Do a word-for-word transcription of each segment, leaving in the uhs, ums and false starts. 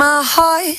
my heart.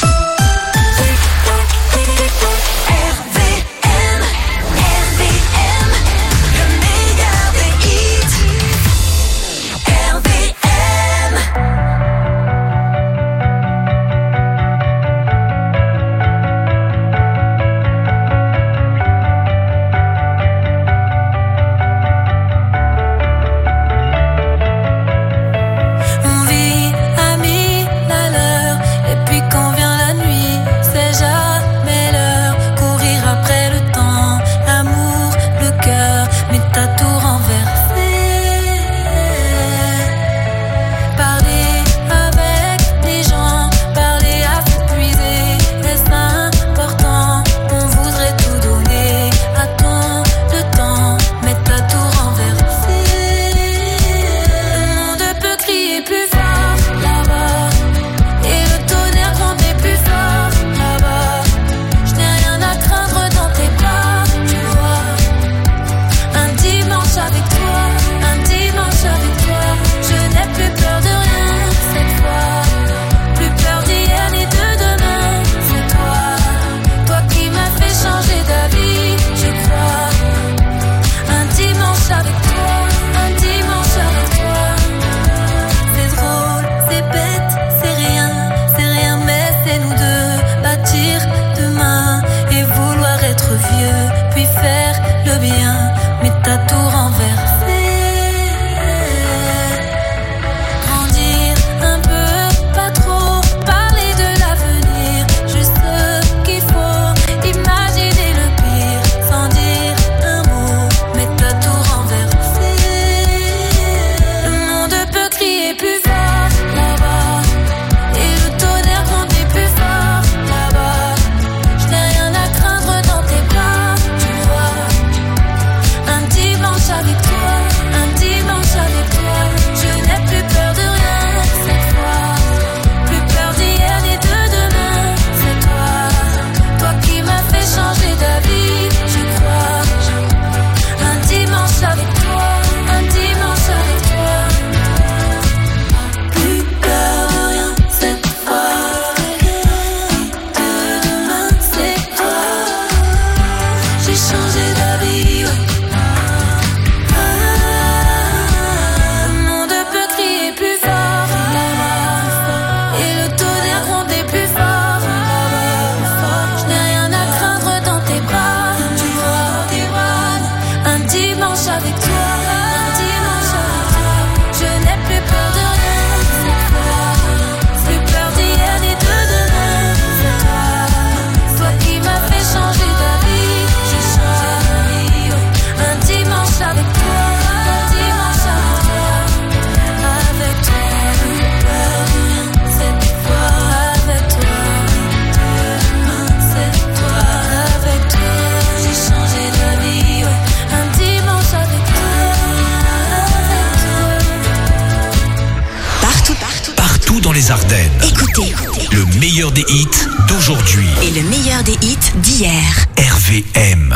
Des hits d'aujourd'hui et le meilleur des hits d'hier. R V M.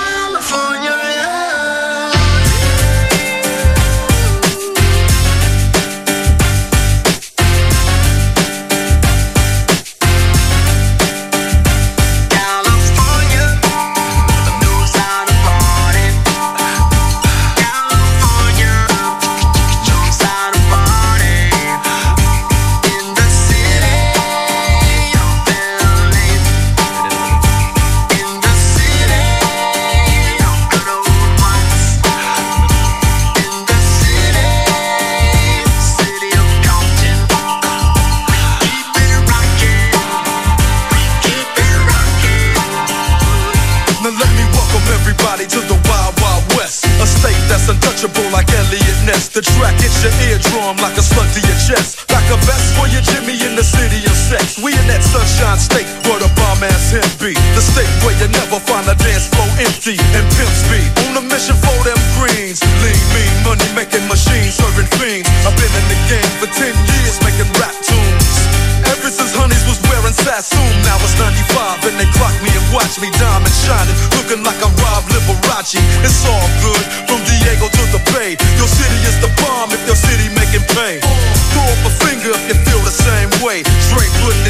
The track hits your eardrum like a slug to your chest. Like a vest for your Jimmy in the city of sex. We in that sunshine state where the bomb ass him be. The state where you never find a dance floor empty and pimp speed. On a mission for them greens. Lean, mean, money making machines, serving fiends. I've been in the game for ten years making rap tunes. Ever since Honeys was wearing Sassoon. Now it's ninety-five and they clock me and watch me diamond shining. Looking like I'm Rob Liberace. It's all good from Diego to the Bay. Your city is the bomb if your city making pain. Throw up a finger if you feel the same way. Straight putting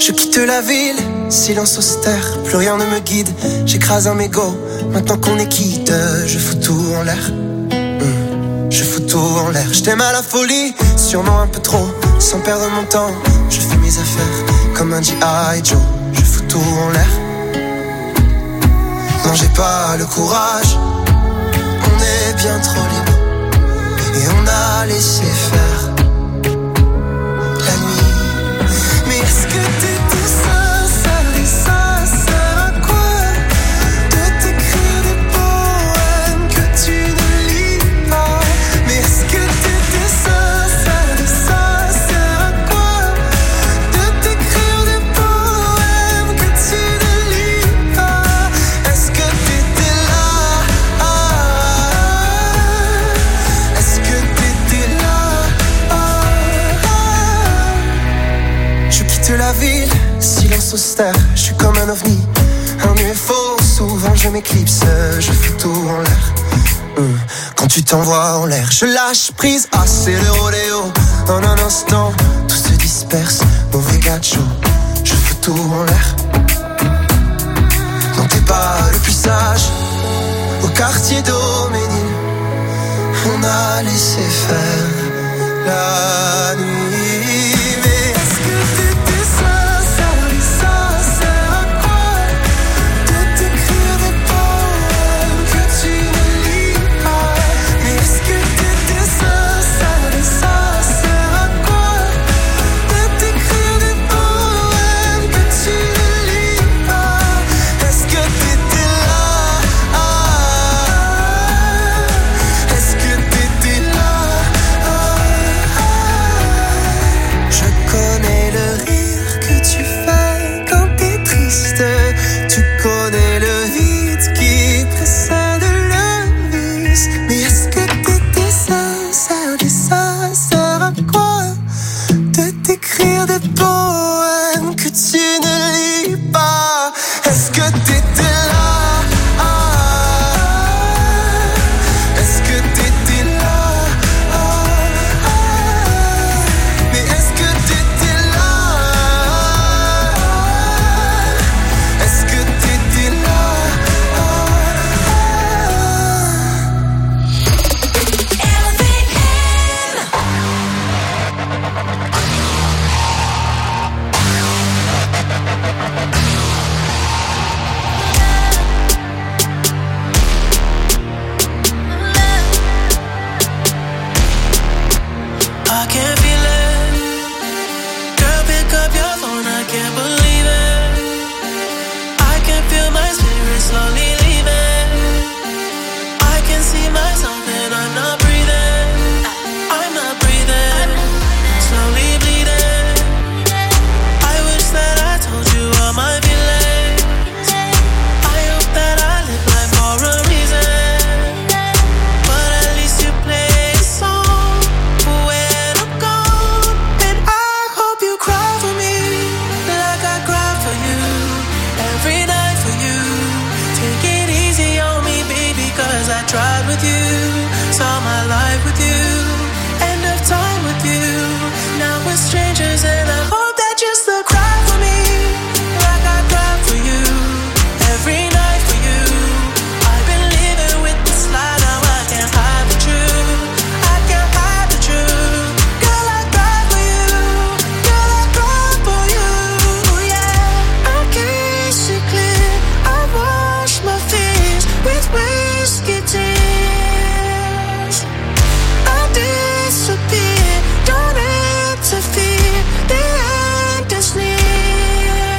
Je quitte la ville, silence austère, plus rien ne me guide. J'écrase un mégot, maintenant qu'on est quitte, je fous tout en l'air. Mmh. Je fous tout en l'air. Je t'aime à la folie, sûrement un peu trop, sans perdre mon temps. Je fais mes affaires comme un G I Joe. Je fous tout en l'air. Non, j'ai pas le courage. On est bien trop libre et on a laissé faire la nuit. Mais est-ce que t'étais sincère et ça sert à quoi de t'écrire des poèmes que tu ne lis pas? Mais est-ce que t'étais sincère et ça sert à quoi de t'écrire des poèmes que tu ne lis pas? Est-ce que t'étais là? Ah, est-ce que t'étais là? Ah, je quitte la ville, silence austère, je suis comme un ovni, un U F O, souvent je m'éclipse, je fous tout en l'air. Hum. Quand tu t'envoies en l'air, je lâche prise, ah c'est le rodéo. En un instant, tout se disperse, mauvais gacho, je fous tout en l'air. Non t'es pas le plus sage, au quartier d'Auménil, on a laissé faire la nuit. Mais est-ce que t'étais sincère et ça sert à quoi de t'écrire des poèmes que tu ne lis pas? Mais est-ce que t'étais sincère et ça sert à quoi de t'écrire des poèmes que tu ne lis pas? Est-ce que t'étais là? Ah, est-ce que t'étais là? Ah, je connais le rire que tu fais quand t'es triste. Tu connais le vide qui précède le vice. Mais est-ce que t'étais sincère et ça sert à quoi de t'écrire des poèmes que tu ne lis pas? Est-ce que t'étais là? Ah, est-ce que t'étais là? Ah, mais est-ce que t'étais là? Est-ce que t'étais là? I can't feel it. Girl, pick up your phone, I can't believe it. I can feel my spirit slowly leaving. I can see myself and I'm not breathing. I'm not breathing. Slowly bleeding. I wish that I told you all my feelings. I hope that I live life for a reason. But at least you play a song when I'm gone. And I hope you cry for me like I cry for you. Every night for you. Take it easy on me, baby, cause I tried with you. Saw my life with you. End of time with you. Now we're strangers and I hope that you still cry for me like I cry for you. Every night for you. I've been living with this lie, now I can't hide the truth. I can't hide the truth. Girl, I cry for you. Girl, I cry for you. Yeah, I kiss it clear. I wash my face with whiskey tears. I disappear. Don't interfere. The end is near.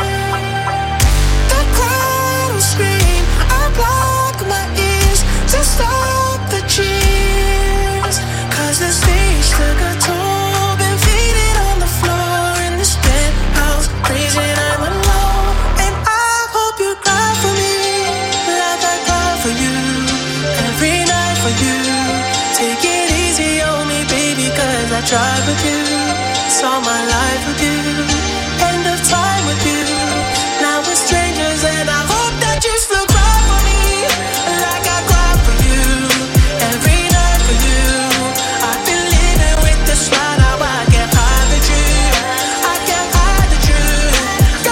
The crowd will scream. I block my ears to stop the cheers. Cause the stage took a toll. Been faded on the floor in this penthouse. Freezing, I'm alone. And I hope you cry for me like I cry for you. Every night for you. Take it easy on me, baby, cause I tried with you. Saw my life with you. End of time with you. Now we're strangers and I hope that you still cry for me like I cry for you. Every night for you. I've been living with this lie, now I can't hide the truth. I can't hide the truth.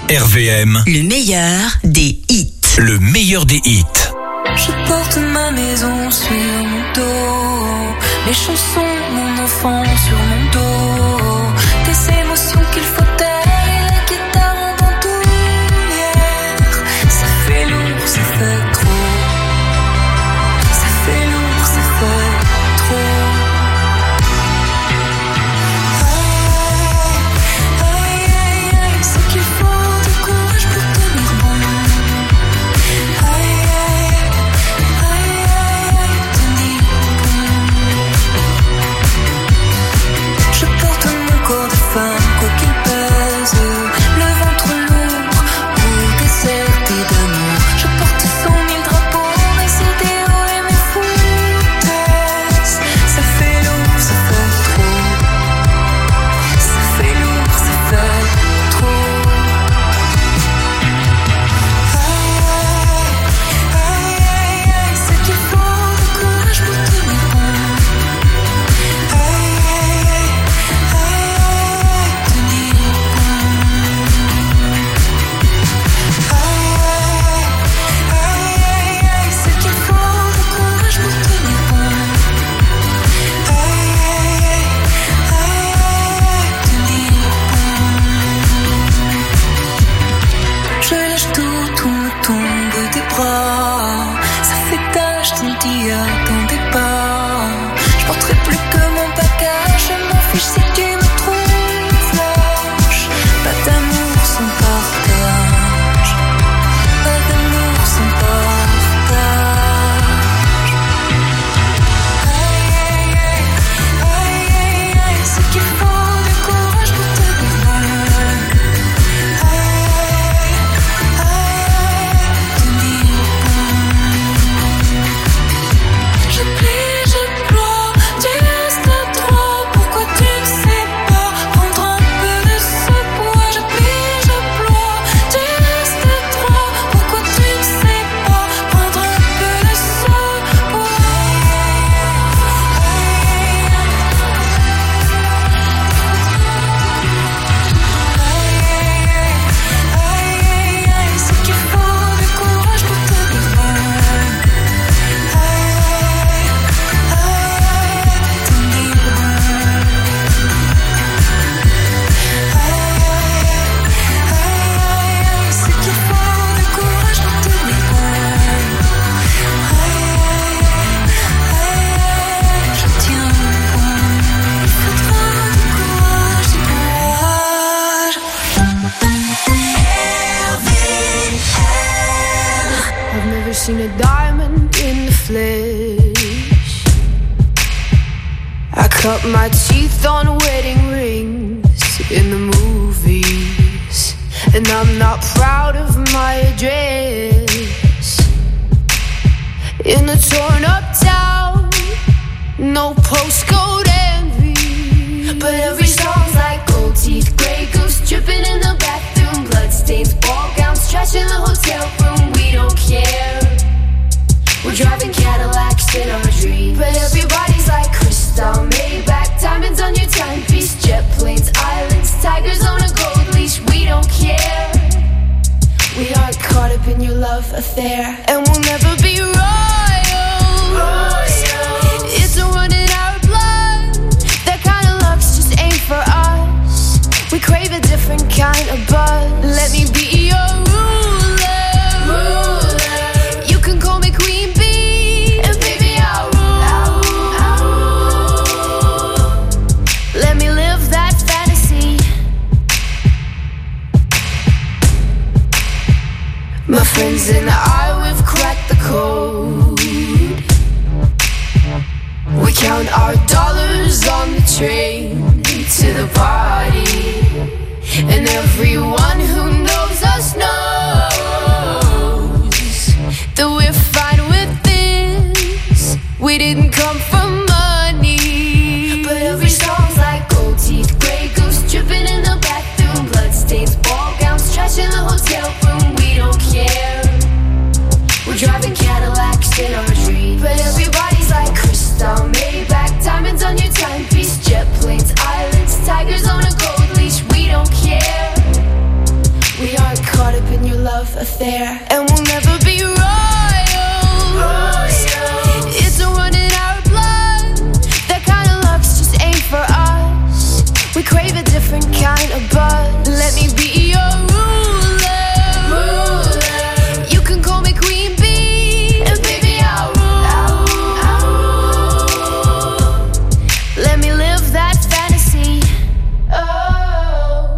R V M, le meilleur des hits. Le meilleur des hits. Je porte ma maison sur mon dos, les chansons, mon enfant sur mon dos, des émotions qu'il faut taire et la guitare en bandoulière. Ça fait lourd, ça fait trop. Ça fait lourd, ça fait trop. Aïe, aïe, aïe, aïe, c'est qu'il faut du courage pour tenir bon. Aïe, aïe, aïe, aïe, tenir bon. Je porte mon corps de femme, quoi qu'il pèse, le ventre lourd ou déserté d'amour. Je porte cent mille drapeaux, mes idéaux et mes foutaises. Ça fait lourd, ça fait trop. Ça fait lourd, ça fait trop. Aïe, aïe, aïe, aïe, c'est qu'il faut du courage pour tenir bon. Aïe, aïe, aïe, aïe, tenir bon. Aïe, aïe, aïe, aïe, c'est qu'il faut du courage pour tenir bon. Aïe, aïe, aïe, tenir bon. Je lâche tout, tout me tombe des bras. Ça fait tache d'un dia dans des pas. Je porterai plus que mon bagage. Je m'en fiche si tu me trouves lâche. Pas d'amour sans partage. Pas d'amour sans partage. Aïe, aïe, aïe, aïe, aïe, aïe, c'est qu'il faut du courage pour tenir bon. Aïe, aïe, aïe, tenir bon. Je plie, je ploie, tu restes trop. Pourquoi tu ne sais pas prendre un peu de ce poids? Je plie, je ploie, tu restes trop. Pourquoi tu ne sais pas prendre un peu de ce poids? Aïe, aïe, aïe, c'est qu'il faut du courage pour tenir bon. Aïe, aïe, tenir bon. Aïe, aïe, aïe, c'est qu'il faut du courage pour tenir bon. Aïe, aïe, je tiens bon. Il faudra du courage, du courage. I've never seen a diamond in the flesh. I cut my teeth on wedding rings in the movies, and I'm not proud of my address. In a torn up town, no postcode envy, but every song's like gold teeth, grey goose dripping in the bathroom, bloodstains, ball gowns, trash in the hotel room. We don't care. We're driving Cadillacs in our dreams, but everybody's like crystal, Maybach, diamonds on your timepiece, jet planes, islands, tigers on a gold leash. We don't care. We aren't caught up in your love affair, and we'll never be royals. It's a run in our blood. That kind of luck's just ain't for us. We crave a different kind of buzz. Let me be your ruler. You can call me Queen Bee, and baby I'll rule. Let me live that fantasy. My friends and I, we've cracked the code. We count our dollars on the train to the party, and everyone who knows us knows that we're fine with this. We didn't come from money, but every song's like gold teeth, grey goose dripping in the bathroom, bloodstains, ball gowns, trash in the hotel room. We don't care. We're driving Cadillacs in our dreams, but everybody's like crystal, Maybach, diamonds on your timepiece, jet planes, islands, tigers on a gold leash. We don't care. We aren't affair, and we'll never be royals. It's a run in our blood. That kind of luck's just ain't for us. We crave a different kind of buzz. Let me be your ruler. ruler. You can call me Queen Bee, and baby I'll rule. I'll rule. Let me live that fantasy. Oh,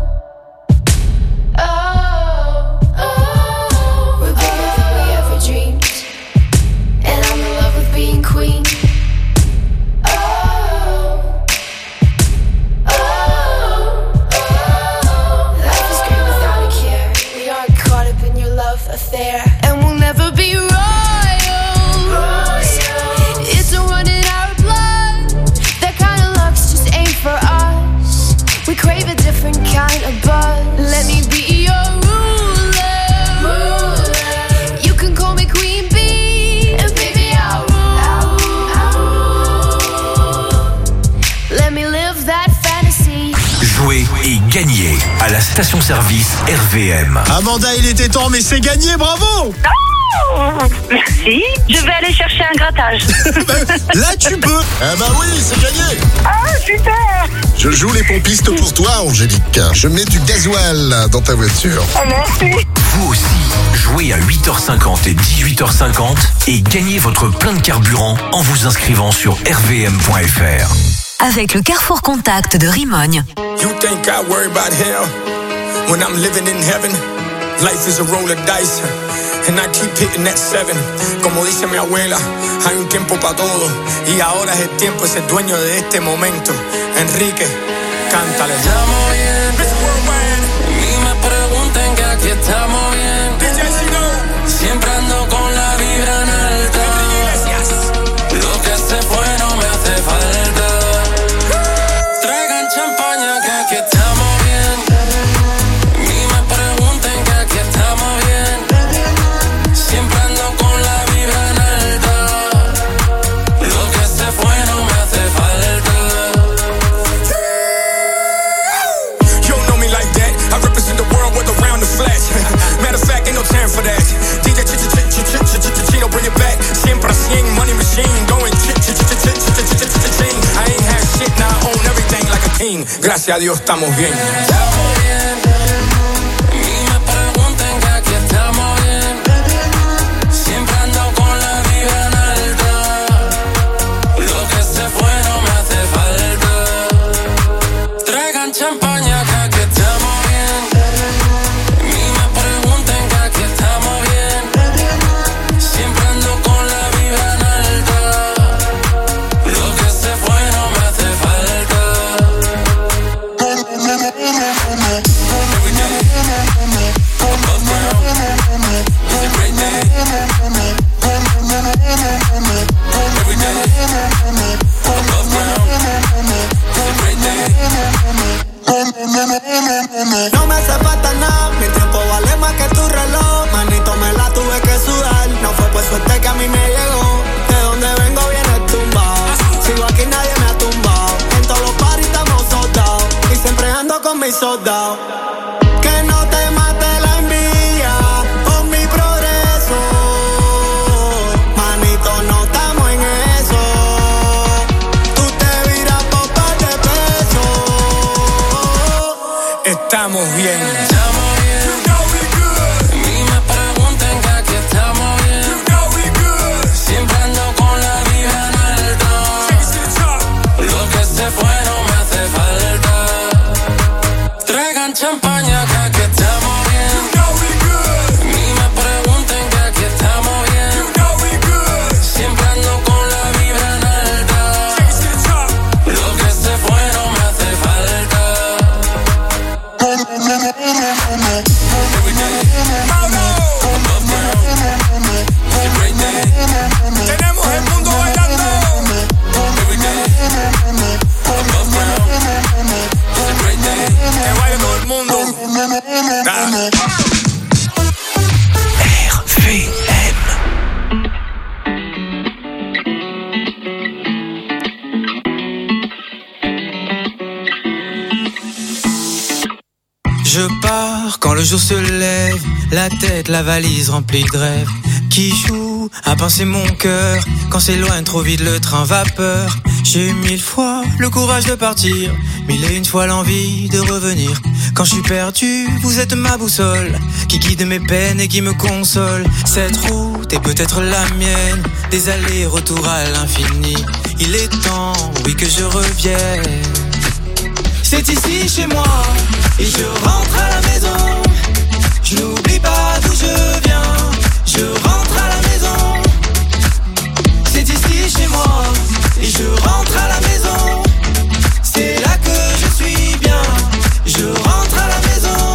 oh, oh. We're bigger than we ever dreamed, and I'm in love with being queen. Oh, oh, oh. Life is great without a care. We aren't caught up in your love affair, and we'll never be royals. It's a run in our blood. That kind of luck's just ain't for us. We crave a different kind of buzz. Let me be your ruler. ruler. You can call me Queen Bee, and baby I'll rule. I'll rule. Let me live that fantasy. Jouez et gagnez à la station-service R V M. Amanda, il était temps, mais c'est gagné, bravo. Merci. Je vais aller chercher un grattage. Là, tu peux. Ah bah oui, c'est gagné. Ah, super. Je joue les pompistes pour toi, Angélique. Je mets du gasoil dans ta voiture. Ah, merci. Vous aussi, jouez à huit heures cinquante et dix-huit heures cinquante et gagnez votre plein de carburant en vous inscrivant sur r v m point f r. Avec le Carrefour Contact de Rimogne. You think I worry about hell when I'm living in heaven? Life is a roll of dice, and I keep hitting that seven. Como dice mi abuela, hay un tiempo para todo, y ahora es el tiempo, es el dueño de este momento. Enrique, cántale. Estamos bien, ni me pregunten que aquí estamos bien. Siempre ando con la vibra en alta. Lo que se fue no me hace falta. Traigan champaña que aquí estamos bien. Ni me pregunten que aquí estamos bien. Siempre ando con la vibra en alta. Lo que se fue no me hace falta. You don't know me like that. I represent the world with around the flash. Matter of fact, ain't no time for that. D J Chino, bring it back. Siempre cien, money machine, going ch-ch-ch-ch-ch-ch-ch-ch-ch-ch-ch-ch. I ain't had shit, now I own everything like a king. Gracias a Dios estamos bien. Estamos bien. Ni me pregunten que aquí estamos bien. Siempre ando con la vibra en alta. Lo que se fue no me hace falta. Traigan champaña que aquí estamos bien. Ni me pregunten que aquí estamos bien. Siempre ando con la vibra en alta. Lo que se fue no me hace falta. Every day, above ground, it's a great day. Every day, above ground, it's a great day. No me hace falta nada, mi tiempo vale más que tu reloj. Manito, me la tuve que sudar. No fue por suerte que a mí me llegó. De donde vengo viene tumbado. Sigo aquí, nadie me ha tumbado. En todos los paris estamos soldados. Y siempre ando con mis soldados. Que no te mate la envidia por mi progreso. Manito, no estamos en eso. Tú te viras por par de pesos. Estamos bien. Estamos bien. Ni me pregunten que aquí estamos bien. Siempre ando con la vibra en alta. Lo que se fue no me hace falta. Traigan champaña soir, quand le jour se lève, la tête, la valise remplie de rêves, qui joue à pincer mon cœur, quand s'éloigne trop vite le train vapeur. J'ai eu mille fois le courage de partir, mille et une fois l'envie de revenir. Quand je suis perdu, vous êtes ma boussole, qui guide mes peines et qui me console. Cette route est peut-être la mienne, des allers-retours à l'infini. Il est temps, oui, que je revienne. C'est ici chez moi, et je rentre à la maison. Je n'oublie pas d'où je viens, je rentre à la maison. C'est ici chez moi, et je rentre à la maison. C'est là que je suis bien, je rentre à la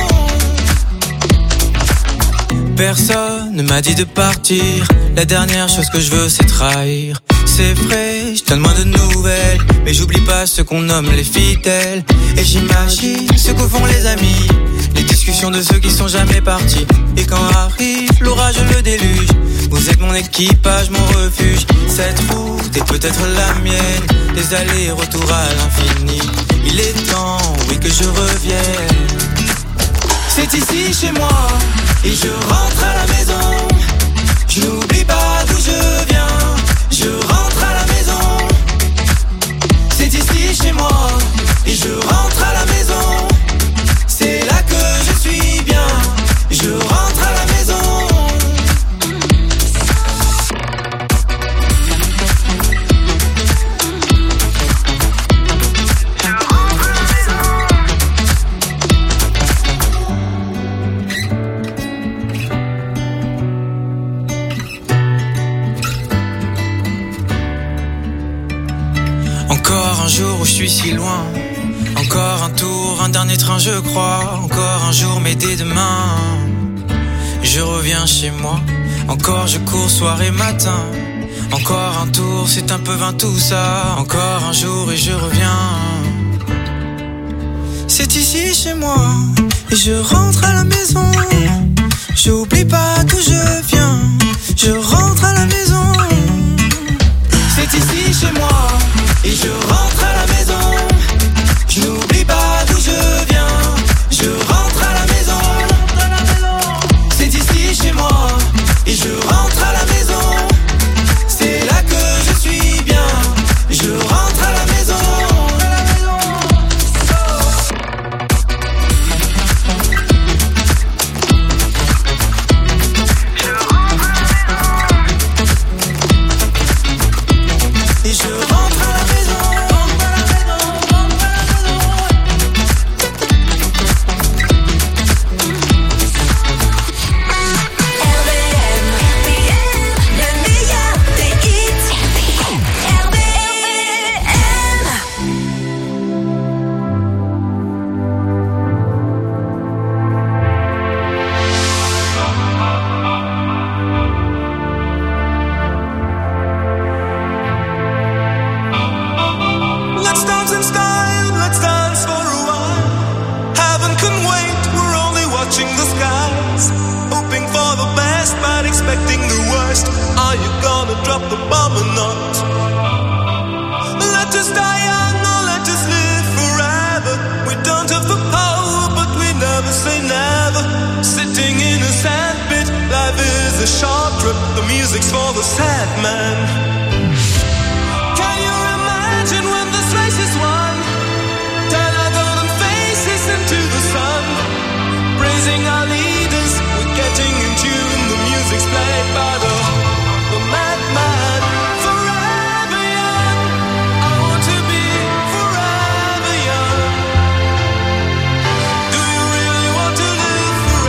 maison. Personne ne m'a dit de partir, la dernière chose que je veux c'est trahir. C'est vrai, je donne moins de nouvelles, mais j'oublie pas ce qu'on nomme les fidèles. Et j'imagine ce que font les amis, les discussions de ceux qui sont jamais partis. Et quand arrive l'orage, le déluge, vous êtes mon équipage, mon refuge. Cette route est peut-être la mienne, des allers-retours à l'infini. Il est temps, oui, que je revienne. C'est ici chez moi, et je rentre à la maison. Je n'oublie pas d'où je viens, je rentre à la maison. C'est ici chez moi, et je rentre à la maison. C'est là que je suis bien, je rentre à la maison. Encore un jour où je suis si loin, encore un tour, un dernier train je crois. Encore un jour mais dès demain je reviens chez moi. Encore je cours soir et matin, encore un tour, c'est un peu vain tout ça. Encore un jour et je reviens. C'est ici chez moi, et je rentre à la maison. J'oublie pas d'où je viens, je rentre à la maison. C'est ici chez moi, et je rentre à la maison. Je n'oublie pas d'où je viens, je rentre à la maison. C'est ici chez moi, et je rentre à la maison. C'est là que je suis bien, je rentre à la maison. Et je rentre à la maison.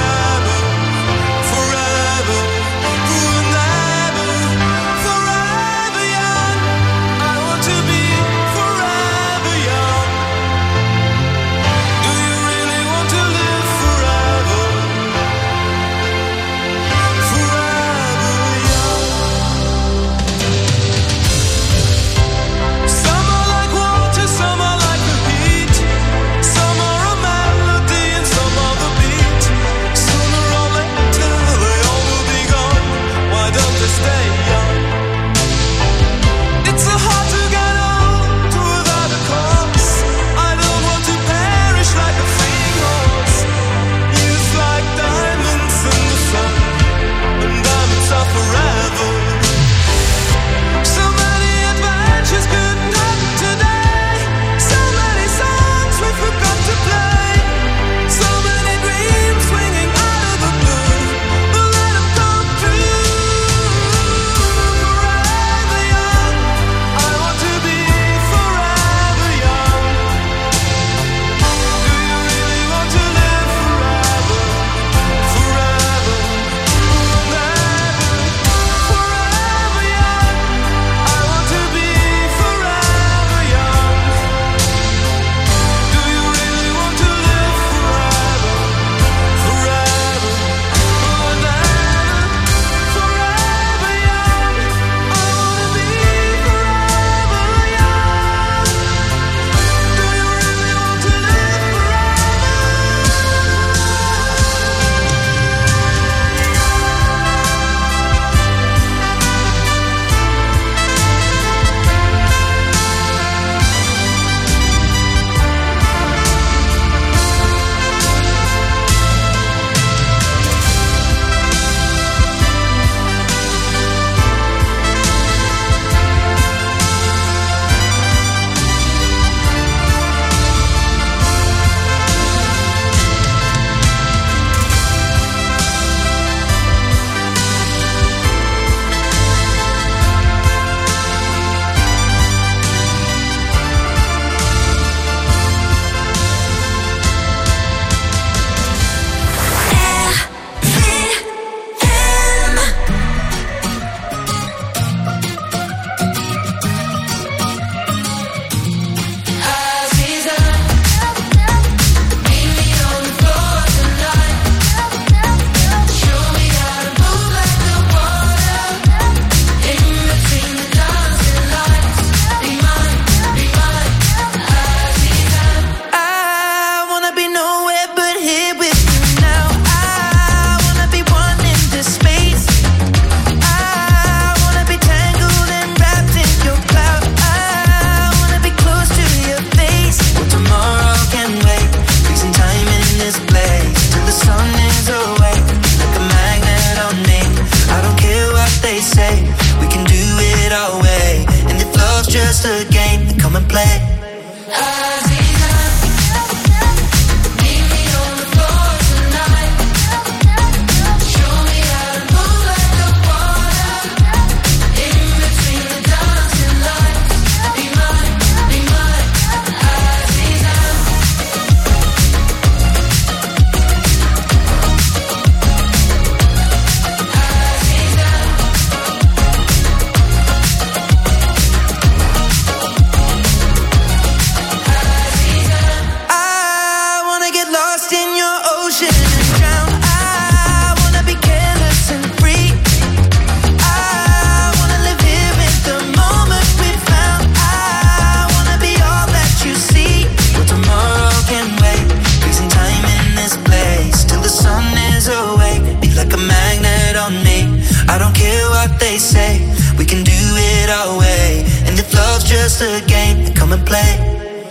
Forever, forever, forever. just a game, then come and play. They say we can do it our way, and if love's just a game, then come and play.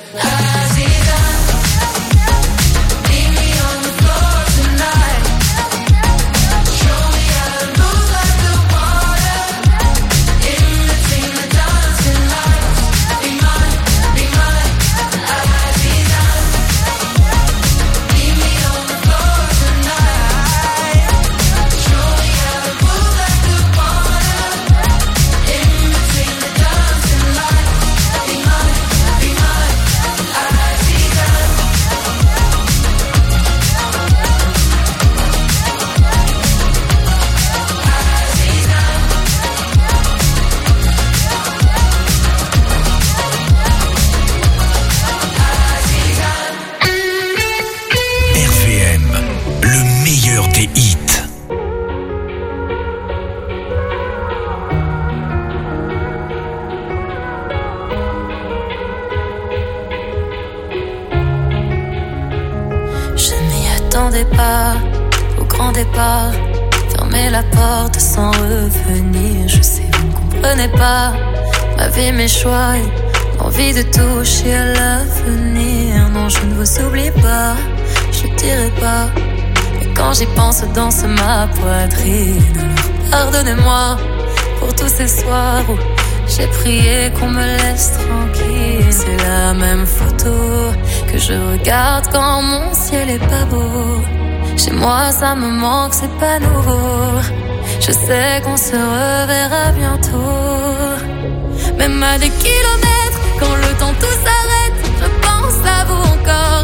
Pas, au grand départ, fermer la porte sans revenir. Je sais, vous ne comprenez pas ma vie, mes choix et l'envie de toucher à l'avenir. Non, je ne vous oublie pas, je ne dirai pas. Mais quand j'y pense, danse ma poitrine. Alors pardonnez-moi pour tous ces soirs où j'ai prié qu'on me laisse tranquille. C'est la même photo que je regarde quand mon ciel est pas beau. Chez moi ça me manque, c'est pas nouveau. Je sais qu'on se reverra bientôt. Même à des kilomètres, quand le temps tout s'arrête, je pense à vous encore.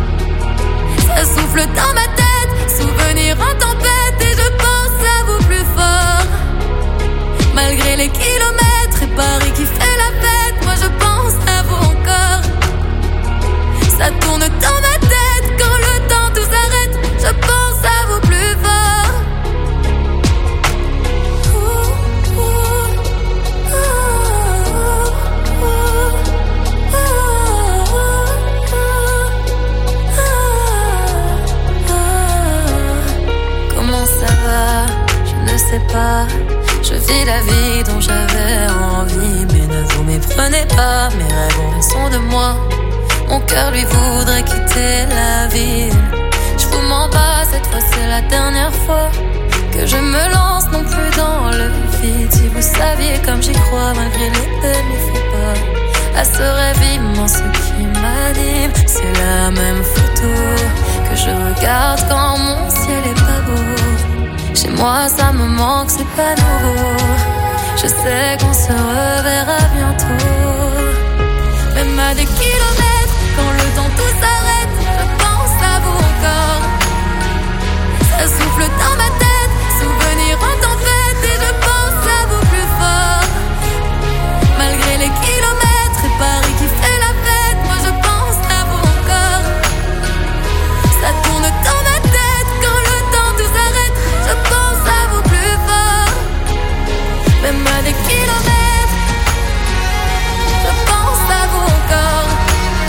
Ça souffle dans ma tête, souvenir en tempête, et je pense à vous plus fort. Malgré les kilomètres et Paris qui fait la fête, moi je pense à vous encore. Ça tourne dans ma tête, quand le temps tout s'arrête, je pense à vous plus fort. Ouh, ouh, ouh, ouh, ouh, ouh. Comment ça va? Je ne sais pas. Je vis la vie dont j'avais envie, mais ne vous méprenez pas, mes rêves ont raison de moi. Mon cœur lui voudrait quitter la ville. Je vous mens pas, cette fois c'est la dernière fois que je me lance non plus dans le vide. Si vous saviez comme j'y crois, malgré les peines, il faut pas à ce rêve immense qui m'anime. C'est la même photo que je regarde quand mon ciel est pas beau. Chez moi ça me manque, c'est pas nouveau. Je sais qu'on se reverra bientôt. Même à des kilomètres, quand le temps tout s'arrête, je pense à vous encore. Ça souffle dans ma tête, souvenir en tempête, et je pense à vous plus fort. Malgré les kilomètres et Paris qui fait la fête, moi je pense à vous encore. Ça tourne dans ma tête, quand le temps tout s'arrête, je pense à vous plus fort. Même à des kilomètres, je pense à vous encore.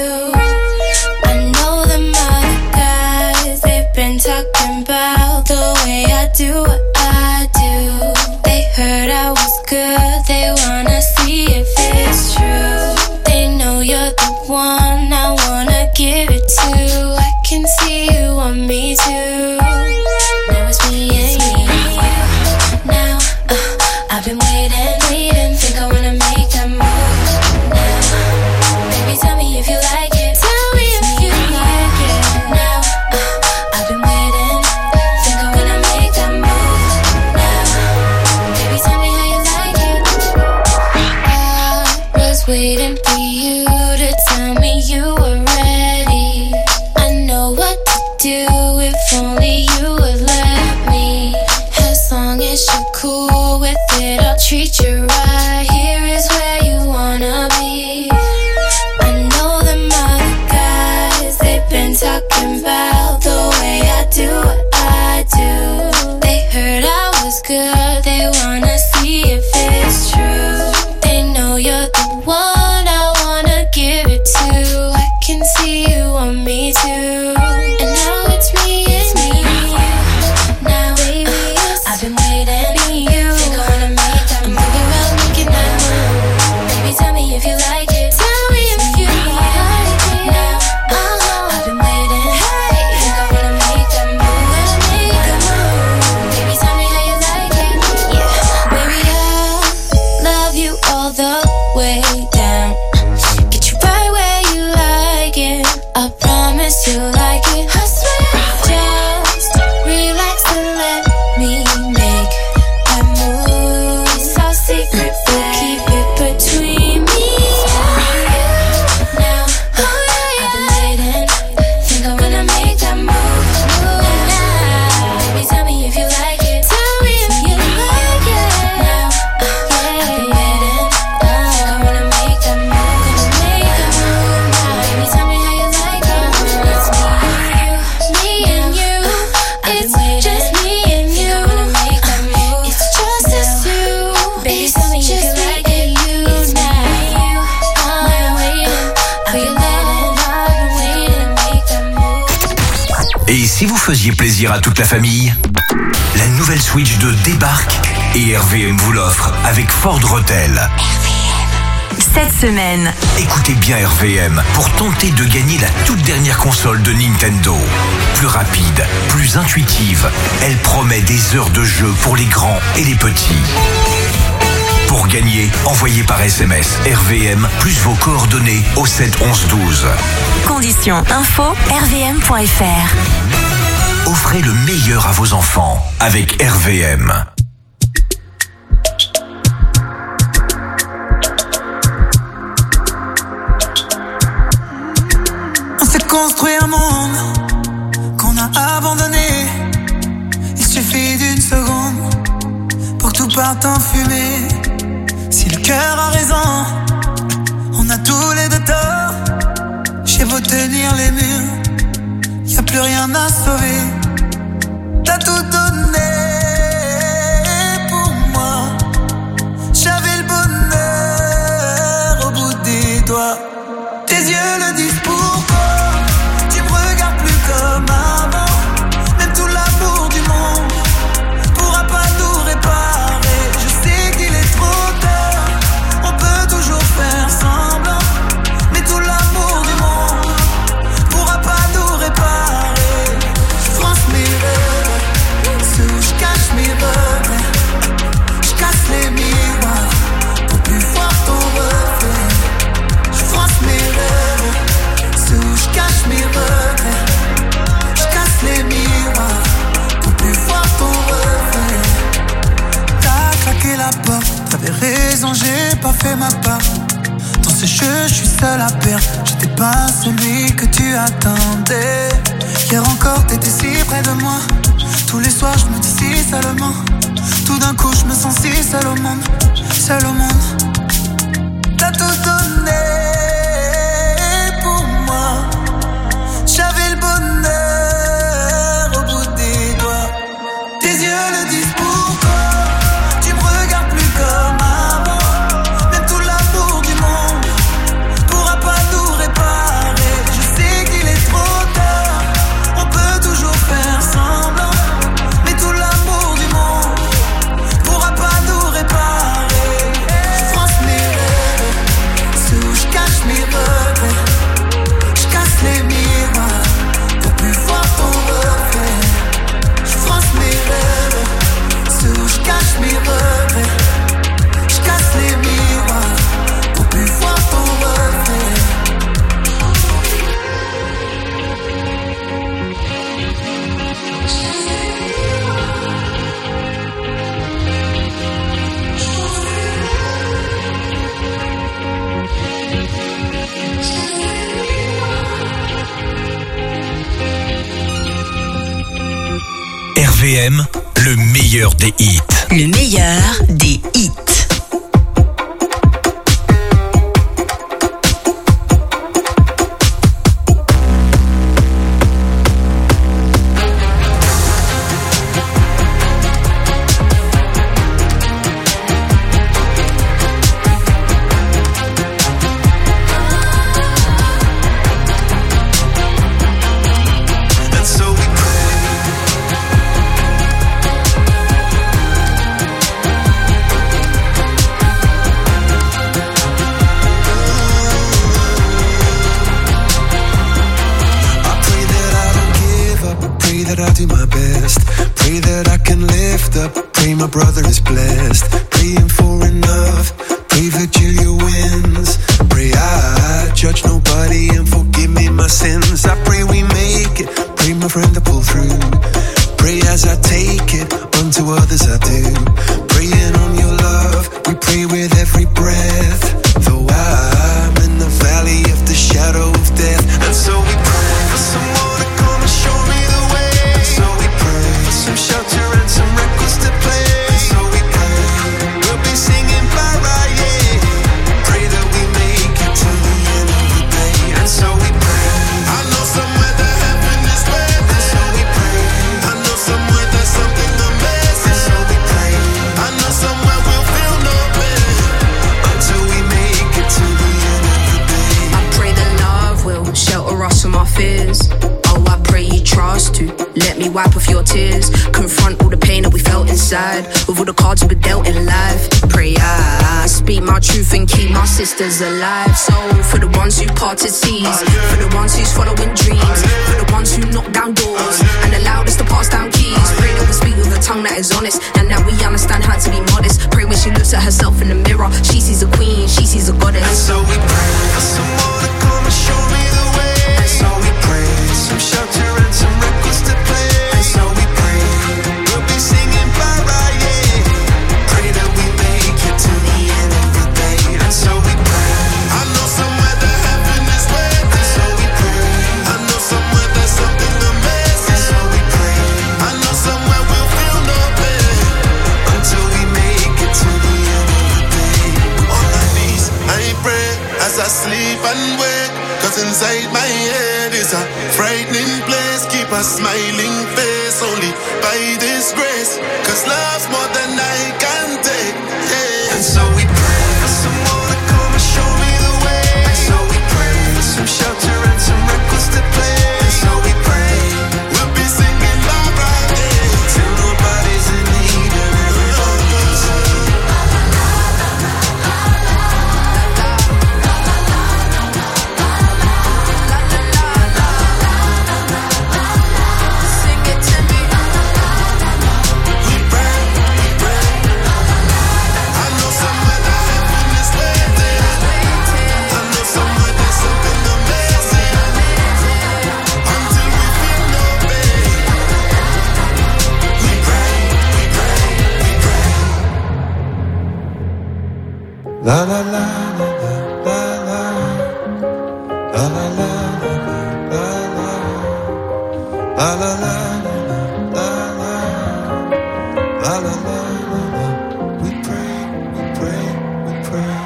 you. I know them other guys, they've been talking about the way I do what I do. They heard I was good, they wanna see if it's true. They know you're the one I wanna give it to. I can see you want me too. Now it's me and you. Now, uh, I've been waiting, waiting, think I wanna make that move. Now, baby, tell me if you like it. Tell me if you like it. Now, uh, I've been waiting, think I wanna make that move. Now, baby, tell me how you like it. I was waiting for you to tell me you were ready. I know what to do if only you would let me. As long as you're cool with it, I'll treat you right. Here is where you wanna be. I know them other guys, they've been talking about the way I do what I do. They heard I was good, they wanna see if it's true. They know you're the one I wanna give it to. I can see you want me too. And now it's me and me. Now, baby, uh, I've been waiting for you. Think I wanna make that move. I'm thinking about making that move. Baby, tell me if you like it. Tell me if you like it. Now, uh, I've been waiting. Hey, think I wanna make that move. Wanna make that move. Baby, tell me how you like it. Yeah, baby, I love you all the way down. Get you right where you like it. I promise you like it. I swear, just relax and let me make that move. It's our secret, but keep it between me and you. Now, oh yeah, I've been waiting. Think I wanna make that move. Now, baby, tell me if you like it. Tell me if you like it. Now, yeah, I've been waiting. Think I wanna make that move. Gonna make that move now. Baby, tell me how you like it. It's me and you, me and you. It's just me and you. Wanna make that move. It's just us two. Baby, tell me if you like it. You now. I'm waiting for your love. I've been waiting to make that move. Et si vous faisiez plaisir à toute la famille, la nouvelle Switch deux débarque et R V M vous l'offre avec Ford Rotel. Cette semaine, Écoutez bien R V M pour tenter de gagner la toute dernière console de Nintendo. Plus rapide, plus intuitive, elle promet des heures de jeu pour les grands et les petits. Pour gagner, envoyez par S M S R V M plus vos coordonnées au sept onze douze. conditions info r v m point f r. Offrez le meilleur à vos enfants avec R V M. On s'est construit un monde qu'on a abandonné. Il suffit d'une seconde pour que tout parte en fumée. Si le cœur a raison, on a tous les deux tort. J'ai beau tenir les murs, y a plus rien à sauver. T'as tout donné pour moi. J'avais le bonheur au bout des doigts. Tes yeux le disent pourquoi. Tu me regardes plus comme avant. Même tout l'amour du monde pourra pas tout réparer. Je sais qu'il est trop tard. On peut toujours faire semblant. Mais tout l'amour du monde pourra pas tout réparer. Je France mes rêves, ceux où je cache mes regrets. Je casse les miroirs pour plus voir ton reflet. Je France mes rêves, ceux où je cache mes regrets. Je casse les miroirs pour plus voir ton reflet. T'as claqué la porte, t'avais raison, j'ai pas fait ma part. Dans ce jeu, je suis seul à perdre. J'étais pas celui que tu attendais. Hier encore, t'étais si près de moi. Tous les soirs, je me dis si seulement. Tout d'un coup, je me sens si seul au monde. Seul au monde. T'as tout donné pour moi. J'avais le bonheur au bout des doigts. Tes yeux le disent pourquoi. Tu me regardes plus comme avant. Même tout l'amour du monde pourra pas tout réparer. V M, le meilleur des hits. Le meilleur des hits. My brother is blessed, praying for enough. Pray Virgilia wins. Pray I judge nobody and forgive me my sins. I pray we make it. Pray my friend to pull through. Pray as I take it, unto others I do. Praying on your love, we pray with every breath. Though I'm in the valley of the shadow of death, and so we pray for someone to come and show me the way. And so we pray for some shelter and some records to play. Let me wipe off your tears. Confront all the pain that we felt inside. With all the cards we were dealt in life. Pray I speak my truth and keep my sisters alive. So for the ones who parted seas, for the ones who's following dreams, for the ones who knock down doors and allowed us to pass down keys. Pray that we speak with a tongue that is honest and that we understand how to be modest. Pray when she looks at herself in the mirror, she sees a queen, she sees a goddess. And so we pray for someone to come and show me the way. And so we pray for some shelter and some records to play. And so we pray we'll be singing bye bye, yeah. Pray that we make it to the end of the day. And so we pray. I know somewhere the heaven is waiting. And so we pray. I know somewhere there's something amazing. And so we pray. I know somewhere we'll feel no pain until we make it to the end of the day. On my knees, I pray as I sleep and wake. Cause inside my head is a frightening place. Keep a smiling face only by this grace. Cause love's more than I can take, yeah. And so we pray for someone to come and show me the way. And so we pray for some shelter and some records to play. And so we pray we'll be singing bye bye, yeah. Till nobody's in need and everybody can sing. La la la la la la la la la la la la la la la. We pray, we pray, we pray.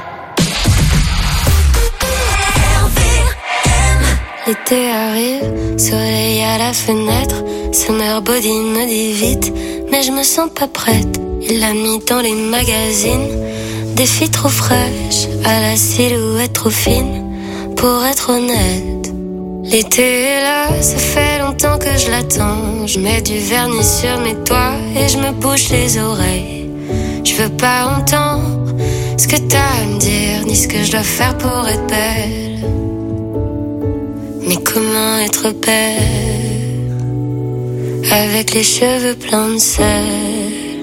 L'été arrive, soleil à la fenêtre. Summer body me dit vite, mais je me sens pas prête. Il l'a mis dans les magazines. Des filles trop fraîches, à la silhouette trop fine. Pour être honnête, l'été est là, ça fait longtemps que je l'attends. Je mets du vernis sur mes doigts et je me bouche les oreilles. Je veux pas entendre ce que t'as à me dire, ni ce que je dois faire pour être belle. Mais comment être belle avec les cheveux pleins de sel?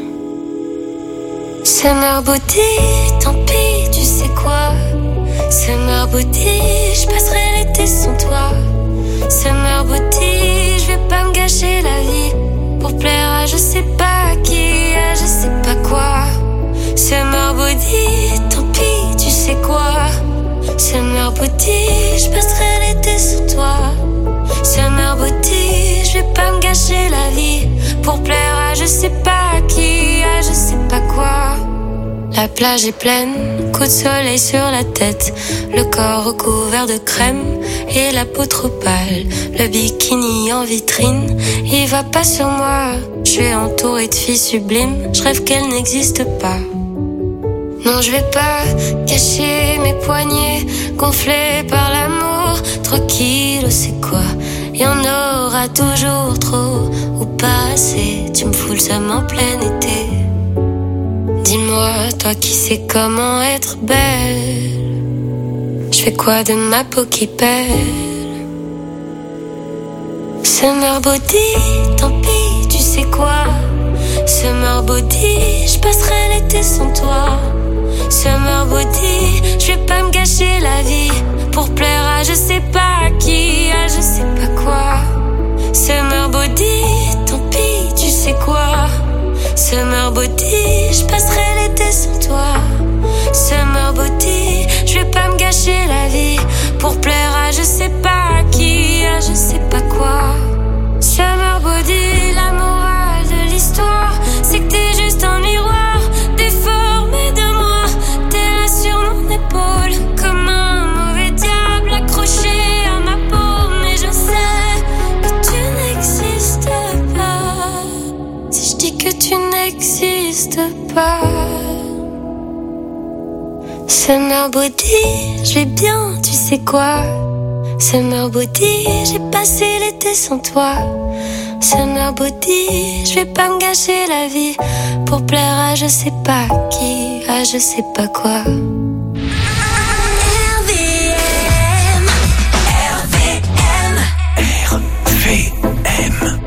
Summer body, tant pis, tu sais quoi? Summer body, je passerai l'été sans toi. Summer body, je vais pas me gâcher la vie pour plaire à je sais pas qui, à je sais pas quoi. Summer body, tant pis, tu sais quoi? Summer body, je passerai l'été sans toi. Summer body, je vais pas me gâcher la vie pour plaire à La plage est pleine, coup de soleil sur la tête, le corps recouvert de crème et la peau trop pâle. Le bikini en vitrine, il va pas sur moi. Je suis entourée de filles sublimes, je rêve qu'elles n'existent pas. Non, je vais pas cacher mes poignets gonflés par l'amour. Trop kilos, c'est quoi? Y en aura toujours trop ou pas assez. Tu me fous le seum en plein été. Dis-moi, toi qui sais comment être belle, je fais quoi de ma peau qui pèle? Summer body, tant pis, tu sais quoi? Summer body, je passerai l'été sans toi. Summer body, je vais pas me gâcher la vie pour plaire à je sais pas qui, à je sais pas quoi. Summer body, tant pis, tu sais quoi? Summer body, je passerai l'été sans toi. Summer body, je vais pas me gâcher la vie pour plaire à je sais pas qui, à je sais pas quoi. Summer body, la morale de l'histoire, c'est que t'es juste un miroir déformé de moi. T'es là sur mon épaule comme un mauvais diable accroché à ma peau. Mais je sais que tu n'existes pas si je dis que tu n'existes pas. Summer body, je vais bien, tu sais quoi? Summer body, j'ai passé l'été sans toi. Summer body, je vais pas me gâcher la vie pour plaire à je sais pas qui, à je sais pas quoi. R V M. R V M.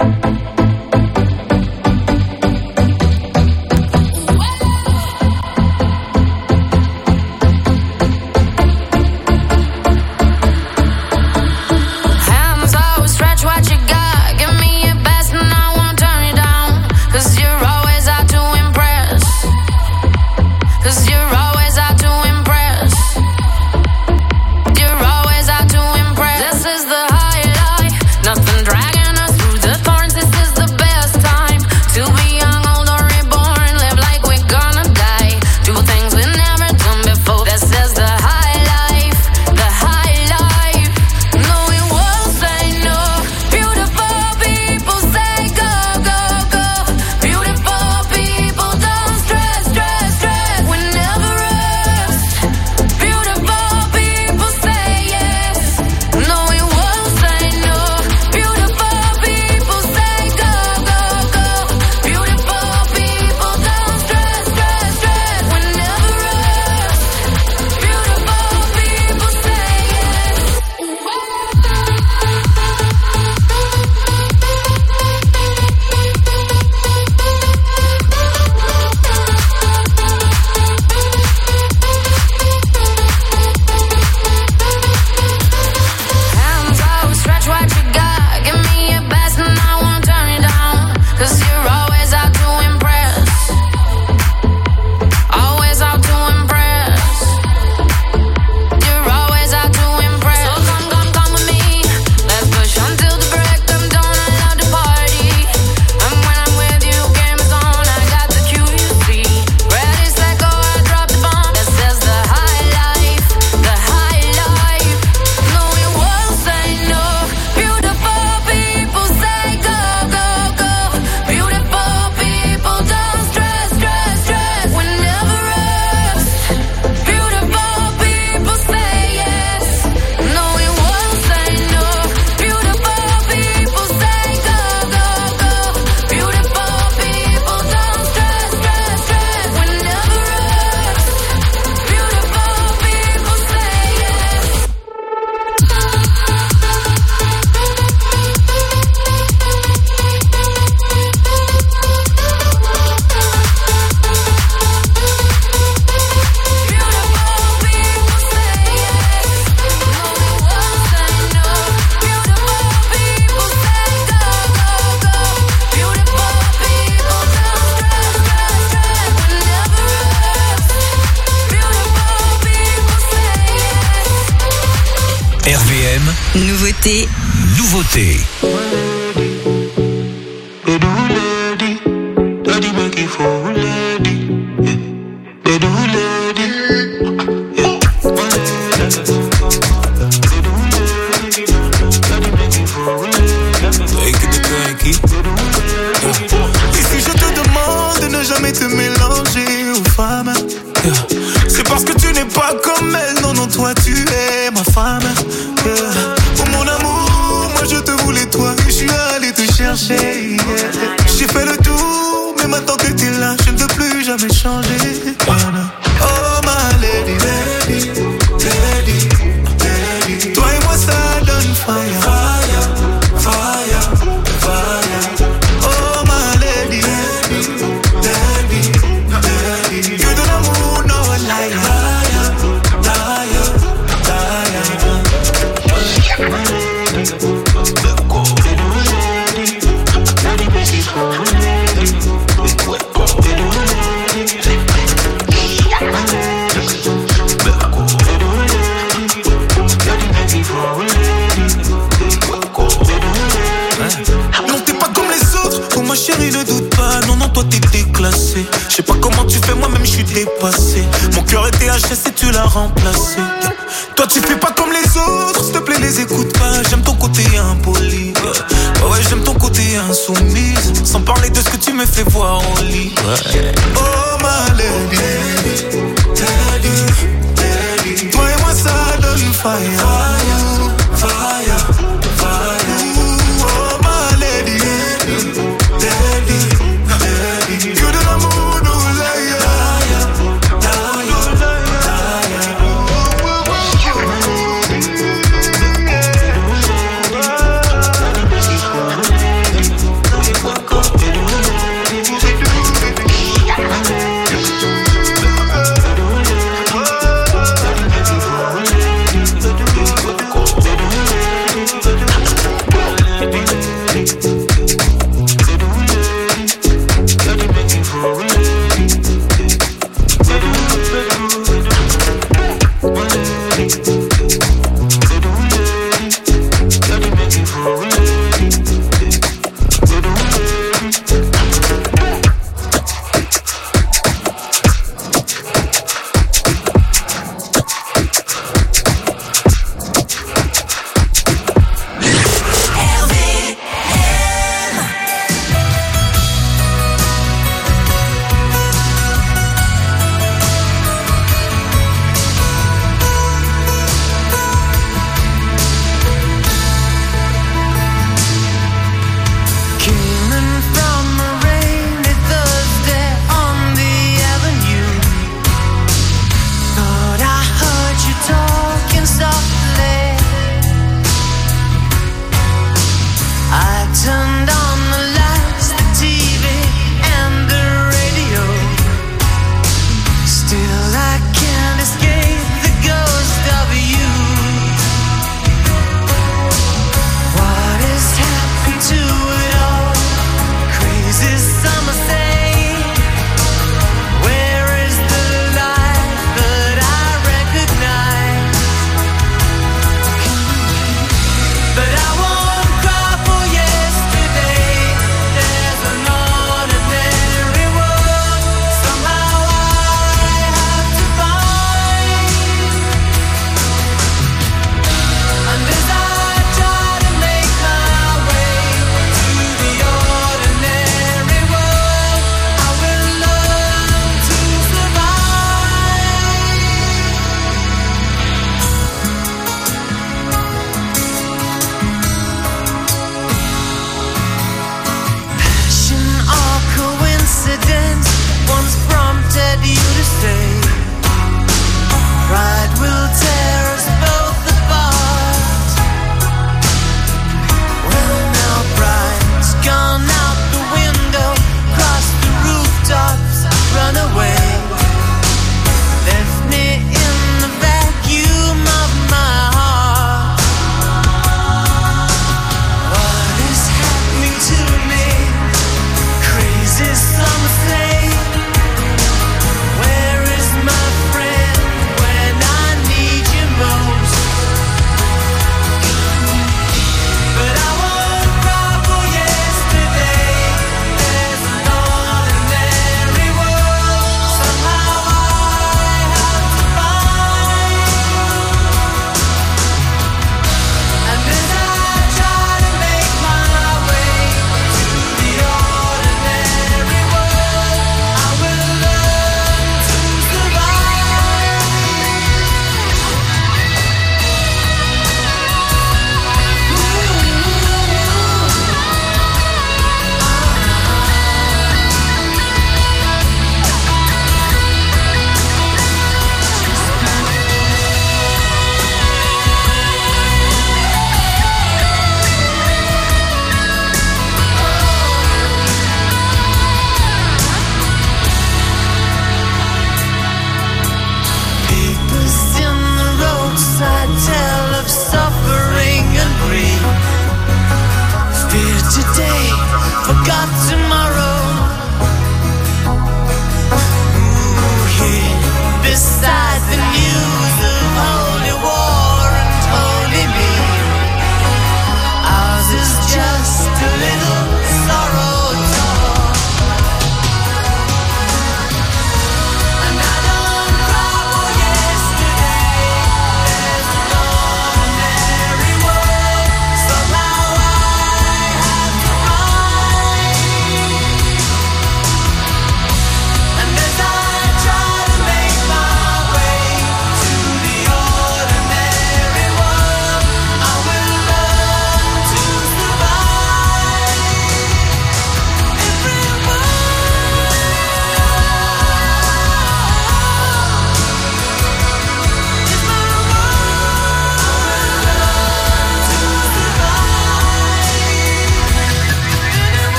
R V M. Nouveauté. Nouveauté. chercher. Yeah. J'ai fait le tour, mais maintenant que t'es là, je ne veux plus jamais changer. Oh my lady, lady, lady, lady. Toi et moi ça donne fire, fire, fire, fire. Oh my lady, lady, lady, lady. Que de l'amour, no lie, liar, liar, liar. Chérie, ne doute pas, non, non, toi t'es déclassé. Je sais pas comment tu fais, moi-même je suis dépassé. Mon cœur était H S et tu l'as remplacé. Toi tu fais pas comme les autres, s'il te plaît les écoute pas. J'aime ton côté impoli, ouais, ouais, j'aime ton côté insoumise. Sans parler de ce que tu me fais voir.